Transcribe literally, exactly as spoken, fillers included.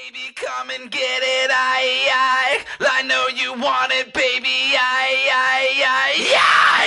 Baby, come and get it, I, I, I know you want it, baby, I, I, I, yeah!